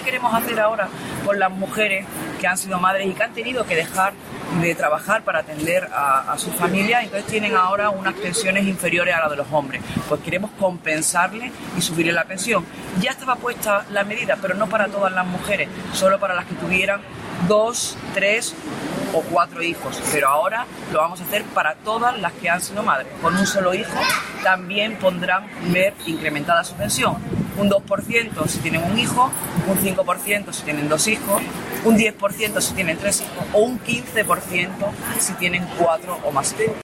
queremos hacer ahora con las mujeres que han sido madres y que han tenido que dejar de trabajar para atender a su familia, entonces tienen ahora unas pensiones inferiores a las de los hombres? Pues queremos compensarles y subirle la pensión. Ya estaba puesta la medida, pero no para todas las mujeres, solo para las que tuvieran 2, 3 o 4 hijos, pero ahora lo vamos a hacer para todas las que han sido madres. Con un solo hijo también podrán ver incrementada su pensión. Un 2% si tienen un hijo, un 5% si tienen 2 hijos, un 10% si tienen 3 hijos o un 15% si tienen 4 o más hijos.